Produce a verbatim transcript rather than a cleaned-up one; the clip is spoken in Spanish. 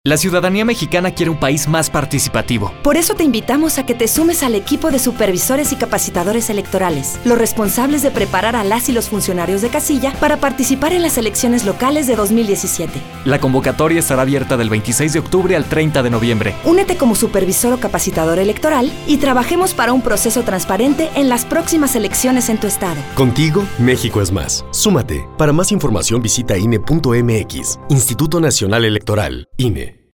La ciudadanía mexicana quiere un país más participativo. Por eso te invitamos a que te sumes al equipo de supervisores y capacitadores electorales, los responsables de preparar a las y los funcionarios de casilla para participar en las elecciones locales de dos mil diecisiete. La convocatoria estará abierta del veintiséis de octubre al treinta de noviembre. Únete como supervisor o capacitador electoral y trabajemos para un proceso transparente en las próximas elecciones en tu estado. Contigo, México es más. Súmate. Para más información visita I N E punto M X. Instituto Nacional Electoral, I N E.